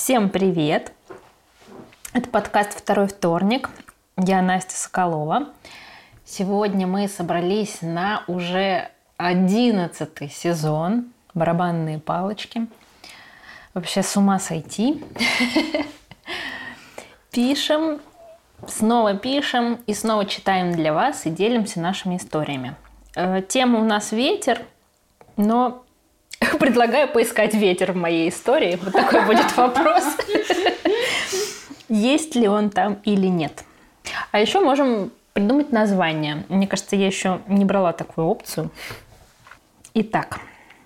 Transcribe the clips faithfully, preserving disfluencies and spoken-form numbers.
Всем привет! Это подкаст «Второй вторник». Я Настя Соколова. Сегодня мы собрались на уже одиннадцатый сезон «Барабанные палочки». Вообще с ума сойти. Пишем, снова пишем и снова читаем для вас и делимся нашими историями. Тема у нас ветер, но предлагаю поискать ветер в моей истории. Вот такой будет вопрос. Есть ли он там или нет. А еще можем придумать название. Мне кажется, я еще не брала такую опцию. Итак.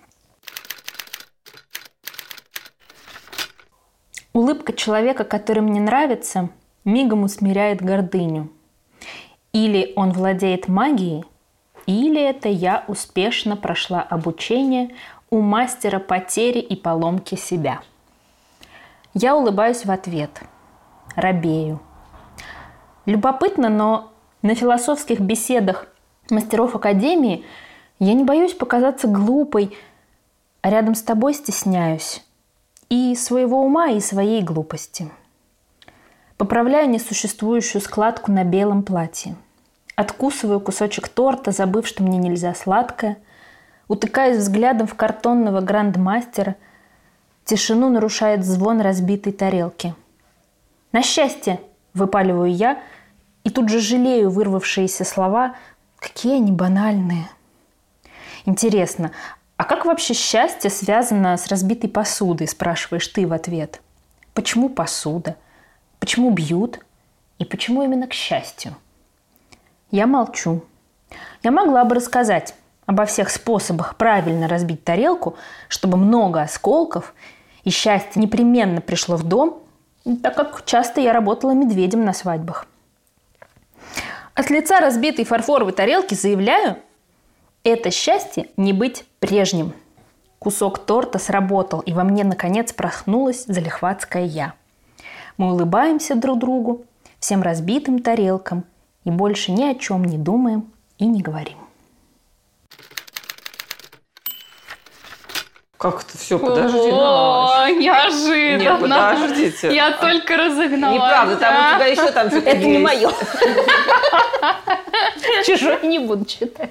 Улыбка человека, который мне нравится, мигом усмиряет гордыню. Или он владеет магией, или это я успешно прошла обучение у мастера потери и поломки себя. Я улыбаюсь в ответ. Робею. Любопытно, но на философских беседах мастеров Академии я не боюсь показаться глупой, а рядом с тобой стесняюсь. И своего ума, и своей глупости. Поправляю несуществующую складку на белом платье. Откусываю кусочек торта, забыв, что мне нельзя сладкое. Утыкаюсь взглядом в картонного грандмастера. Тишину нарушает звон разбитой тарелки. «На счастье!» – выпаливаю я, и тут же жалею вырвавшиеся слова. Какие они банальные. Интересно, а как вообще счастье связано с разбитой посудой, спрашиваешь ты в ответ? Почему посуда? Почему бьют? И почему именно к счастью? Я молчу. Я могла бы рассказать обо всех способах правильно разбить тарелку, чтобы много осколков и счастье непременно пришло в дом, так как часто я работала медведем на свадьбах. От лица разбитой фарфоровой тарелки заявляю, это счастье не быть прежним. Кусок торта сработал, и во мне, наконец, проснулась залихватская я. Мы улыбаемся друг другу, всем разбитым тарелкам, и больше ни о чем не думаем и не говорим. Как это все? Подожди. О, неожиданно. Нет, подождите. Я только разогналась. Неправда, там у тебя еще там что-то Это есть. не мое. Чужой не буду читать.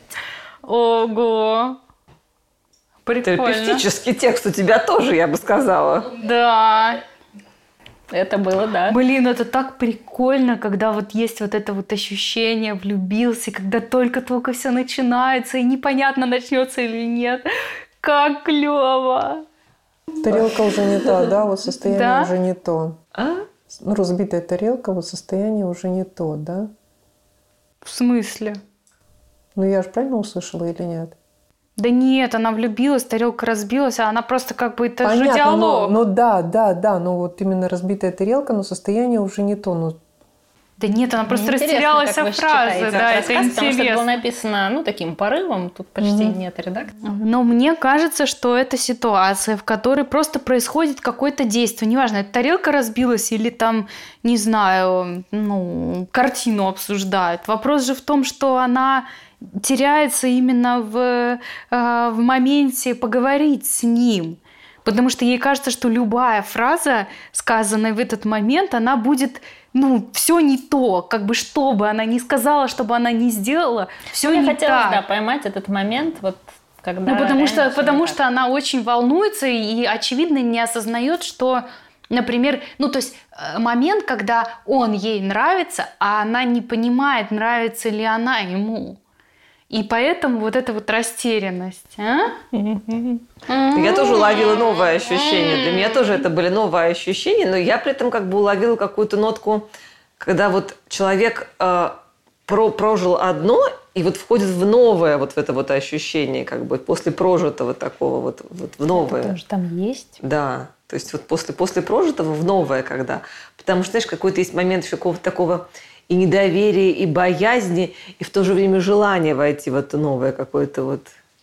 Ого. Прикольно. Терапевтический текст у тебя тоже, я бы сказала. Да. Это было, да. Блин, это так прикольно, когда вот есть вот это вот ощущение, влюбился, когда только-только все начинается, и непонятно, начнется или нет. Как клево! Тарелка уже не та, да, вот состояние Да? уже не то. А? Ну, разбитая тарелка, вот состояние уже не то, да? В смысле? Ну, я же правильно услышала или нет? Да нет, она влюбилась, тарелка разбилась, а она просто как бы, это же Понятно, диалог. но, но да, да, да, но вот именно разбитая тарелка, но состояние уже не то. Ну, Да нет, она просто Интересно, растерялась как от вы фразы, считаете да, этот это рассказ, потому что это было интересно. написано, ну, таким порывом, тут почти нет редакции. Но мне кажется, что это ситуация, в которой просто происходит какое-то действие. Неважно, эта тарелка разбилась или там, не знаю, ну, картину обсуждают. Вопрос же в том, что она теряется именно в, э, в моменте поговорить с ним. Потому что ей кажется, что любая фраза, сказанная в этот момент, она будет, ну, все не то. Как бы что бы она ни сказала, что бы она ни сделала, все Мне не хотелось, так. да, поймать этот момент, вот, когда Ну, потому что, реально всё потому не что так. она очень волнуется и, очевидно, не осознает, что, например, ну, то есть э, момент, когда он ей нравится, а она не понимает, нравится ли она ему. И поэтому вот эта вот растерянность. А? Я тоже уловила новое ощущение. Для меня тоже это были новые ощущения, но я при этом как бы уловила какую-то нотку, когда вот человек э, про, прожил одно и вот входит в новое вот в это вот ощущение, как бы после прожитого такого вот, вот в новое. Это тоже там есть. Да, то есть вот после, после прожитого в новое когда. Потому что, знаешь, какой-то есть момент еще какого-то такого и недоверия, и боязни, и в то же время желания войти в это новое какое-то вот,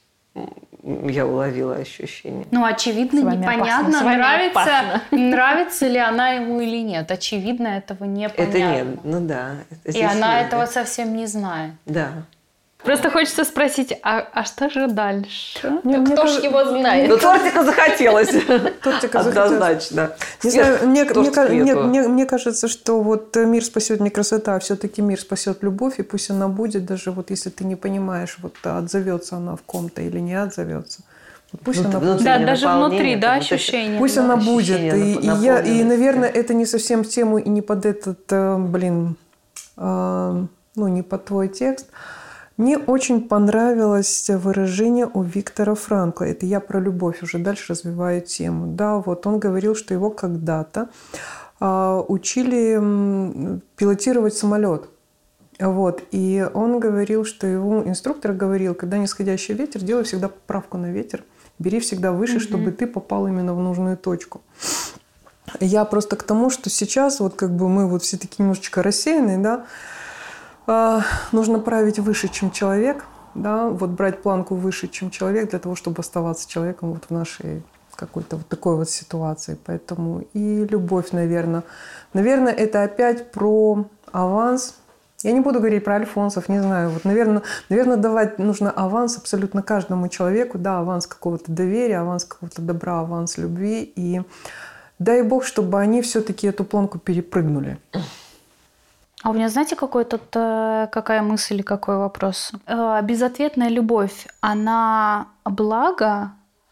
я уловила ощущение. Ну, очевидно, С вами непонятно, опасно, с вами нравится, опасно. нравится ли она ему или нет. Очевидно, этого непонятно. Это нет, ну да. Это И здесь она нет, этого да. совсем не знает. Да. Просто хочется спросить, а, а что же дальше? Мне, Кто мне ж его знает? Ну, тортика захотелось. Тортика однозначно. Не знаю, мне, мне, мне, мне кажется, что вот мир спасет не красота, а все-таки мир спасет любовь, и пусть она будет, даже вот если ты не понимаешь, вот отзовется она в ком-то или не отзовется. Пусть ну, Да, она даже внутри, да, ощущения. Пусть да. она будет. И, и, я, и, наверное, это не совсем в тему и не под этот, блин, э, ну, не под твой текст. Мне очень понравилось выражение у Виктора Франкла. Это я про любовь уже дальше развиваю тему. Да, вот он говорил, что его когда-то э, учили пилотировать самолет. Вот. И он говорил, что его инструктор говорил, когда нисходящий ветер, делай всегда поправку на ветер. Бери всегда выше, mm-hmm. чтобы ты попал именно в нужную точку. Я просто к тому, что сейчас вот как бы мы вот все такие немножечко рассеянные, да, э, нужно править выше, чем человек, да, вот брать планку выше, чем человек, для того, чтобы оставаться человеком вот в нашей какой-то вот такой вот ситуации. Поэтому и любовь, наверное. Наверное, это опять про аванс. Я не буду говорить про альфонсов, не знаю. Вот, наверное, наверное, давать нужно аванс абсолютно каждому человеку. Да, аванс какого-то доверия, аванс какого-то добра, аванс любви. И дай Бог, чтобы они все-таки эту планку перепрыгнули. А у меня, знаете, какой тут, какая мысль или какой вопрос? Безответная любовь, она благо,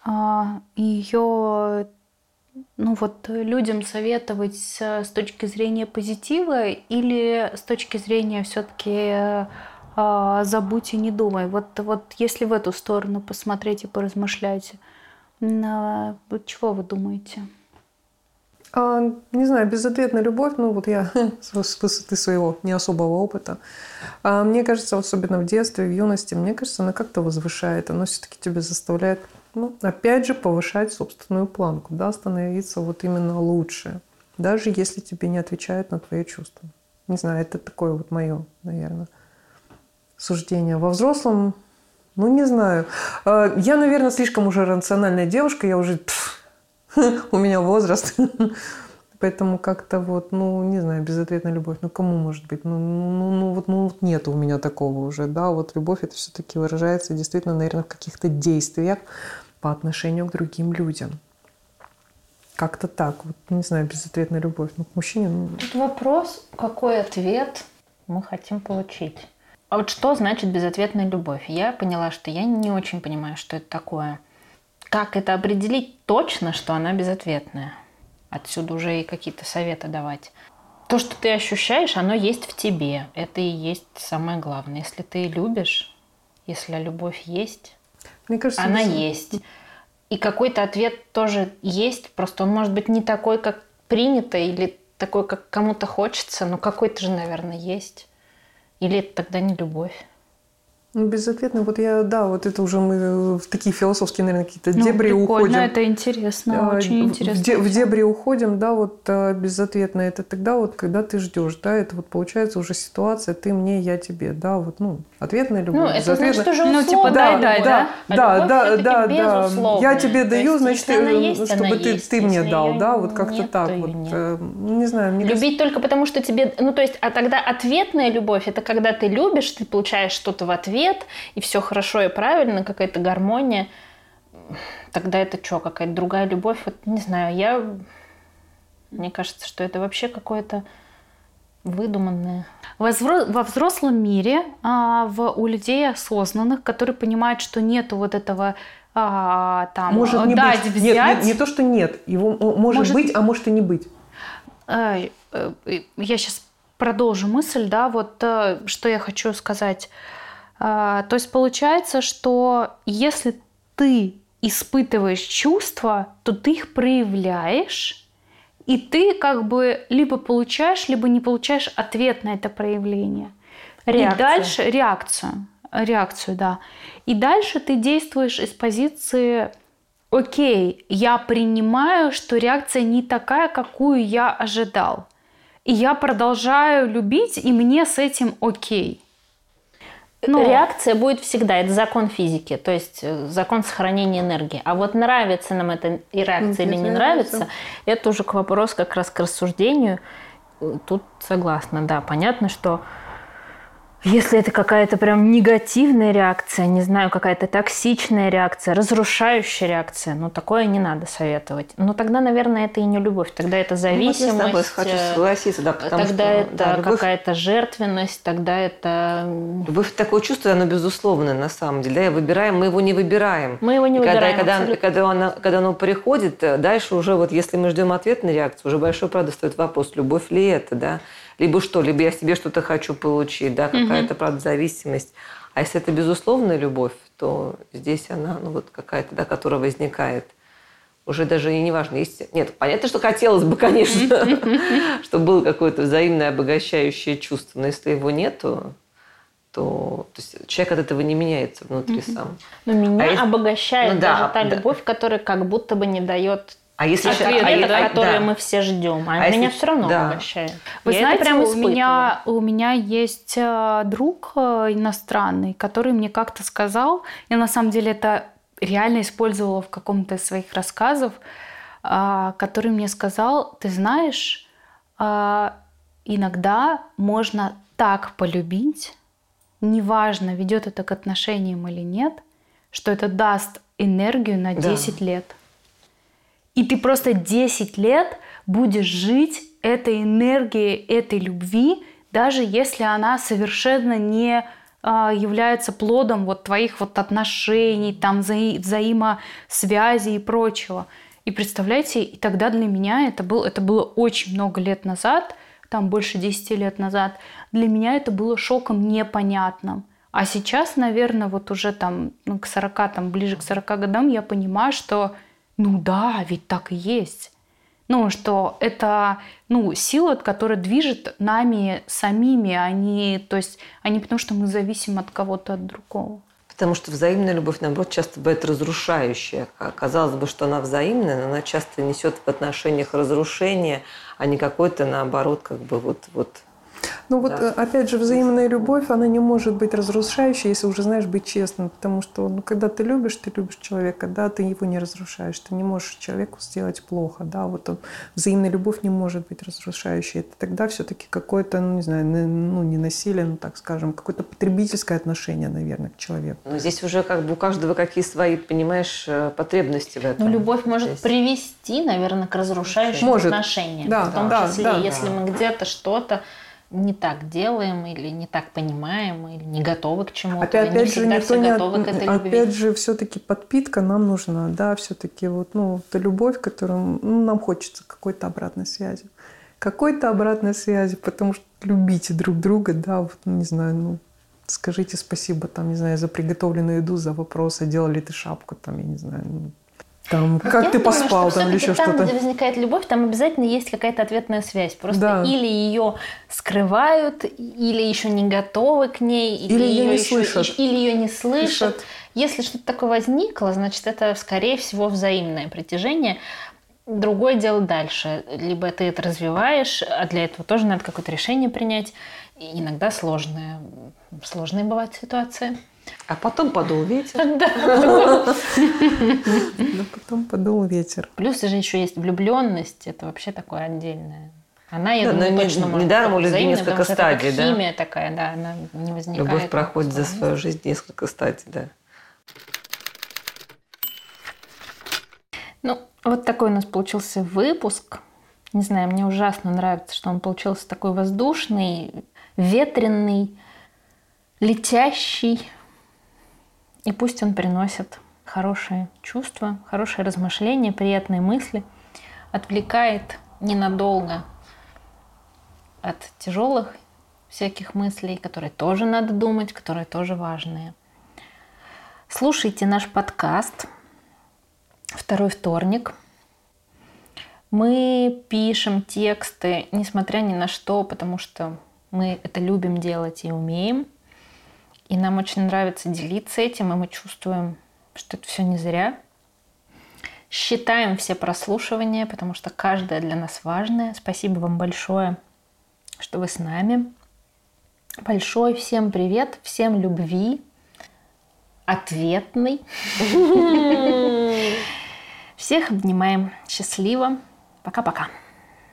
ее... Ну вот людям советовать с, с точки зрения позитива или с точки зрения все-таки э, забудь и не думай. Вот, вот если в эту сторону посмотреть и поразмышлять, э, чего вы думаете? А, не знаю, безответная любовь, ну вот я с высоты своего не особого опыта. А, мне кажется, особенно в детстве, в юности, мне кажется, она как-то возвышает, она все-таки тебя заставляет, ну, опять же, повышать собственную планку, да, становиться вот именно лучше, даже если тебе не отвечают на твои чувства. Не знаю, это такое вот мое, наверное, суждение. Во взрослом, ну, не знаю. Я, наверное, слишком уже рациональная девушка, я уже... У меня возраст. Поэтому как-то вот, ну, не знаю, безответная любовь. Ну, кому может быть? Ну, ну, ну, вот, ну, вот нет у меня такого уже, да. Вот любовь, это все-таки выражается действительно, наверное, в каких-то действиях по отношению к другим людям. Как-то так. Вот, не знаю, безответная любовь. Ну, к мужчине... Ну... Тут вопрос, какой ответ мы хотим получить. А вот что значит безответная любовь? Я поняла, что я не очень понимаю, что это такое. Как это определить точно, что она безответная? Отсюда уже и какие-то советы давать. То, что ты ощущаешь, оно есть в тебе. Это и есть самое главное. Если ты любишь, если любовь есть, Мне кажется, она это... есть. И какой-то ответ тоже есть. Просто он может быть не такой, как принято, или такой, как кому-то хочется, но какой-то же, наверное, есть. Или это тогда не любовь? Ну, безответно. Вот я, да, вот это уже мы в такие философские, наверное, какие-то Ну, дебри уходим. это интересно, очень интересно. В, де, в дебри уходим, да, вот безответно. Это тогда вот, когда ты ждешь, да, это вот получается уже ситуация ты мне, я тебе, да, вот, ну, ответная любовь. Ну, это значит уже Ну, условно. типа, дай, дай, да? А Да, любовь да, всё-таки да, да. безусловная. Я тебе То даю, есть, значит, если она есть, чтобы она ты, есть. ты мне Если дал, её да, вот как-то нет, так то и вот. нет. э, Не знаю, мне Любить кажется... только потому, что тебе... Ну, то есть, а тогда ответная любовь, это когда ты любишь, ты получаешь что-то в ответ, и все хорошо и правильно, какая-то гармония. Тогда это что, какая-то другая любовь? Вот не знаю, я... Мне кажется, что это вообще какое-то выдуманное. Во взрослом мире, в, у людей осознанных, которые понимают, что нету вот этого а, там, может не дать, быть. взять. Нет, нет, не то, что нет. Его может, может быть, а может и не быть. Я сейчас продолжу мысль, да, вот что я хочу сказать. То есть получается, что если ты испытываешь чувства, то ты их проявляешь, и ты как бы либо получаешь, либо не получаешь ответ на это проявление. Реакция. И дальше реакцию, реакцию, да. И дальше ты действуешь из позиции: окей, я принимаю, что реакция не такая, какую я ожидал, и я продолжаю любить, и мне с этим окей. Но... Реакция будет всегда, это закон физики, то есть закон сохранения энергии. А вот нравится нам эта реакция или не нравится, нравится, это уже к вопросу как раз к рассуждению. Тут согласна, да, понятно, что Если это какая-то прям негативная реакция, не знаю, какая-то токсичная реакция, разрушающая реакция, ну, такое не надо советовать. Но тогда, наверное, это и не любовь, тогда это зависимость. Ну, вот я с тобой хочу согласиться, да, потому тогда что, это да, любовь... какая-то жертвенность, тогда это... Любовь – такое чувство, оно безусловное на самом деле. Да, и выбираем, мы его не выбираем. Мы его не и выбираем. Когда, когда, когда, оно, когда оно приходит, дальше уже, вот если мы ждем ответной реакции, уже большой, правда, стоит вопрос, любовь ли это, да? Либо что, либо я в себе что-то хочу получить, да, какая-то, правда, зависимость. А если это безусловная любовь, то здесь она, ну, вот какая-то, да, которая возникает. Уже даже и не важно, есть... Нет, понятно, что хотелось бы, конечно, чтобы было какое-то взаимное обогащающее чувство. Но если его нету, то, то есть человек от этого не меняется внутри сам. Но меня а если... обогащает ну, даже да, та да. любовь, которая как будто бы не дает... А если ответ, а, да, а, который да. мы все ждем, а, а меня если... все равно да. обогащает. Вы Я знаете, это прям у меня, у меня есть друг иностранный, который мне как-то сказал, я на самом деле это реально использовала в каком-то из своих рассказов, который мне сказал, ты знаешь, иногда можно так полюбить, неважно, ведет это к отношениям или нет, что это даст энергию на десять да. лет. И ты просто десять лет будешь жить этой энергией, этой любви, даже если она совершенно не а, является плодом вот твоих вот отношений, там, вза- взаимосвязи и прочего. И представляете, и тогда для меня это, был, это было очень много лет назад, там больше десяти лет назад, для меня это было шоком непонятным. А сейчас, наверное, вот уже там ну, к сорока, там, ближе к сорока годам я понимаю, что ну да, ведь так и есть. Ну, что это ну, сила, которая движет нами самими, а не, то есть, а не потому, что мы зависим от кого-то, от другого. Потому что взаимная любовь, наоборот, часто бывает разрушающая. Казалось бы, что она взаимная, но она часто несет в отношениях разрушение, а не какой-то, наоборот, как бы вот... вот Ну вот, да. опять же, взаимная любовь, она не может быть разрушающей, если уже знаешь быть честным. Потому что, ну, когда ты любишь, ты любишь человека, да, ты его не разрушаешь. Ты не можешь человеку сделать плохо, да. Вот он, взаимная любовь не может быть разрушающей. Это тогда все-таки какое-то, ну, не знаю, ну, не насилие, ну, так скажем, какое-то потребительское отношение, наверное, к человеку. Но здесь уже как бы у каждого какие свои, понимаешь, потребности в этом. Но любовь может здесь. привести, наверное, к разрушающим может. отношениям. Да, в том да, числе, да, если да. мы где-то что-то не так делаем, или не так понимаем, или не готовы к чему-то. Опять, не опять же, всегда никто все не готовы от... к этой опять любви. же, все-таки подпитка нам нужна, да, все-таки вот, ну, это любовь, которую ну, нам хочется какой-то обратной связи. Какой-то обратной связи, потому что любите друг друга, да, вот, не знаю, ну, скажите спасибо, там, не знаю, за приготовленную еду, за вопрос, а делал ли ты шапку, там, я не знаю, ну, там, как Я ты думаю, поспал, что там, или еще там, что-то. где возникает любовь, там обязательно есть какая-то ответная связь. Просто Да. или ее скрывают, или еще не готовы к ней, Или ее не слышат. Или ее не слышат. Слышат. Если что-то такое возникло, значит, это, скорее всего, взаимное притяжение. Другое дело дальше. Либо ты это развиваешь, а для этого тоже надо какое-то решение принять. И иногда сложные, сложные бывают ситуации. А потом подул ветер. Да, потом подул ветер. Плюс же еще есть влюбленность. Это вообще такое отдельное. Она, я Да, думаю, но точно не- может недаром быть у людей взаимной, несколько потому что это как стадий, да? химия такая, да, она не возникает. Любовь проходит за сразу. свою жизнь несколько стадий, да. Ну, вот такой у нас получился выпуск. Не знаю, мне ужасно нравится, что он получился такой воздушный, ветреный, летящий. И пусть он приносит хорошие чувства, хорошие размышления, приятные мысли, отвлекает ненадолго от тяжелых всяких мыслей, которые тоже надо думать, которые тоже важные. Слушайте наш подкаст «Второй вторник». Мы пишем тексты, несмотря ни на что, потому что мы это любим делать и умеем. И нам очень нравится делиться этим, и мы чувствуем, что это все не зря. Считаем все прослушивания, потому что каждое для нас важное. Спасибо вам большое, что вы с нами. Большой всем привет, всем любви, ответной. Всех обнимаем. Счастливо. Пока-пока.